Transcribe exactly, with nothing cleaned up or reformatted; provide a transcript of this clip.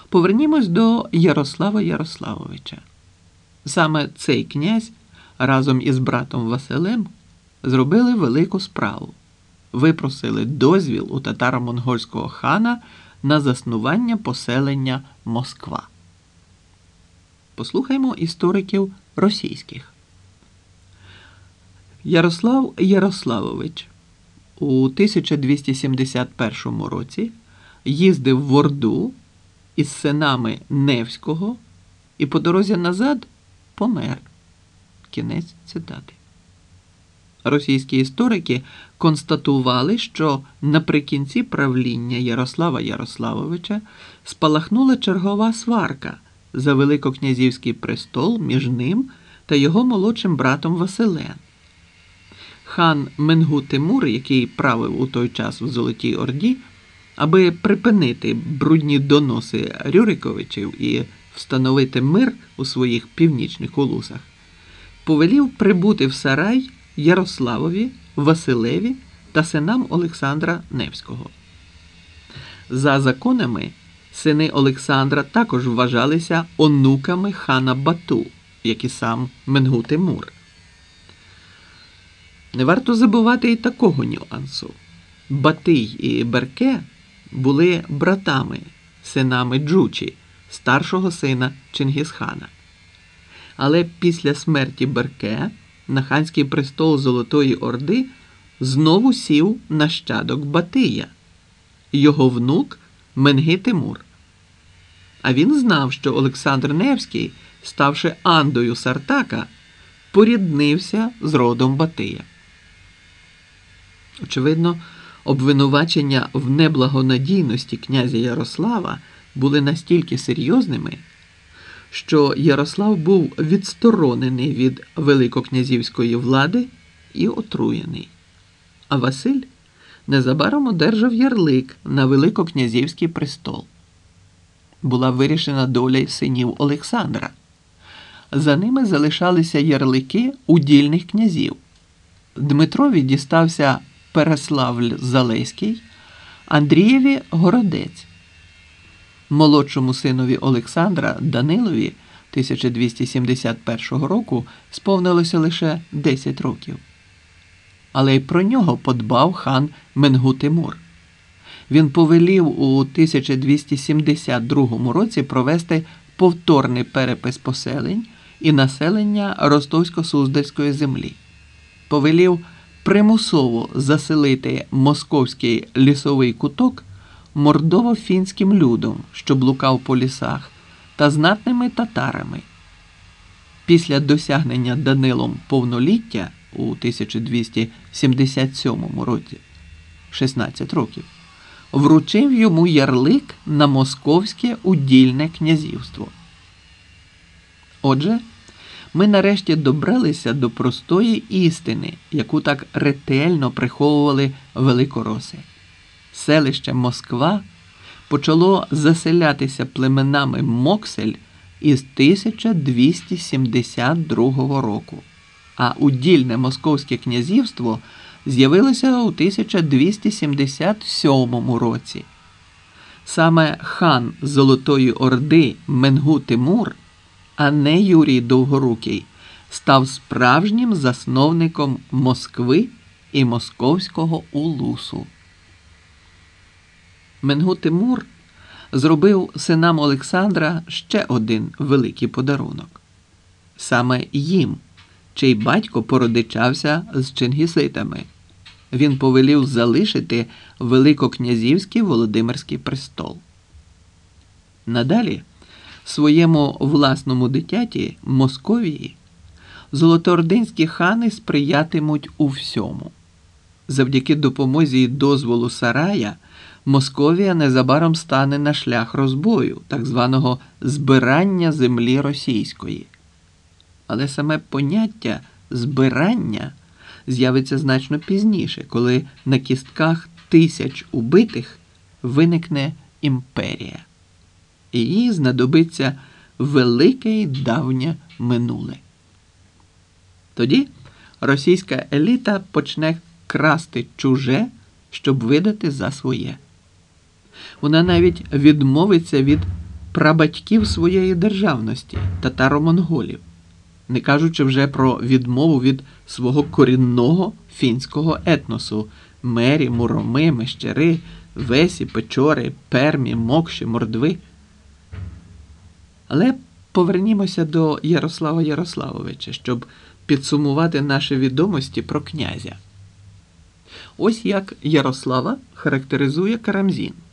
Повернімось до Ярослава Ярославовича. Саме цей князь разом із братом Василем зробили велику справу. Випросили дозвіл у татаро-монгольського хана на заснування поселення Москва. Послухаймо істориків російських. Ярослав Ярославович у тисяча двісті сімдесят першому році їздив в Орду із синами Невського і по дорозі назад помер. Кінець цитати. Російські історики констатували, що наприкінці правління Ярослава Ярославовича спалахнула чергова сварка за великокнязівський престол між ним та його молодшим братом Василем. Хан Менгу-Тимур, який правив у той час в Золотій Орді, аби припинити брудні доноси Рюриковичів і встановити мир у своїх північних улусах, повелів прибути в Сарай Ярославові, Василеві та синам Олександра Невського. За законами, сини Олександра також вважалися онуками хана Бату, як і сам Менгу-Тимур. Не варто забувати і такого нюансу. Батий і Берке були братами, синами Джучі, старшого сина Чингісхана. Але після смерті Берке на ханський престол Золотої Орди знову сів нащадок Батия, його внук Менги-Тимур. А він знав, що Олександр Невський, ставши Андою Сартака, поріднився з родом Батия. Очевидно, обвинувачення в неблагонадійності князя Ярослава були настільки серйозними, що Ярослав був відсторонений від великокнязівської влади і отруєний. А Василь незабаром одержав ярлик на великокнязівський престол. Була вирішена доля синів Олександра. За ними залишалися ярлики удільних князів. Дмитрові дістався Переславль-Залеський, Андрієві – Городець. Молодшому синові Олександра Данилові тисяча двісті сімдесят першого року сповнилося лише десять років. Але й про нього подбав хан Менгу-Тимур. Він повелів у тисяча двісті сімдесят другому році провести повторний перепис поселень і населення Ростовсько-Суздальської землі. Повелів примусово заселити московський лісовий куток мордово-фінським людом, що блукав по лісах, та знатними татарами. Після досягнення Данилом повноліття у тисяча двісті сімдесят сьомому році, шістнадцять років, вручив йому ярлик на московське удільне князівство. Отже, ми нарешті добралися до простої істини, яку так ретельно приховували великороси. Селище Москва почало заселятися племенами Моксель із тисяча двісті сімдесят другого року, а удільне московське князівство з'явилося у тисяча двісті сімдесят сьомому році. Саме хан Золотої Орди Менгу-Тимур, а не Юрій Довгорукий, став справжнім засновником Москви і московського улусу. Менгу-Тимур зробив синам Олександра ще один великий подарунок. Саме їм, чий батько породичався з чингіситами, він повелів залишити великокнязівський Володимирський престол. Надалі своєму власному дитяті Московії золотоординські хани сприятимуть у всьому. Завдяки допомозі і дозволу Сарая Московія незабаром стане на шлях розбою, так званого збирання землі російської. Але саме поняття «збирання» з'явиться значно пізніше, коли на кістках тисяч убитих виникне імперія. І їй знадобиться велике й давнє минуле. Тоді російська еліта почне красти чуже, щоб видати за своє. Вона навіть відмовиться від прабатьків своєї державності – татаро-монголів, не кажучи вже про відмову від свого корінного фінського етносу – мері, муроми, мещери, весі, печори, пермі, мокші, мордви. Але повернімося до Ярослава Ярославовича, щоб підсумувати наші відомості про князя. Ось як Ярослава характеризує Карамзін.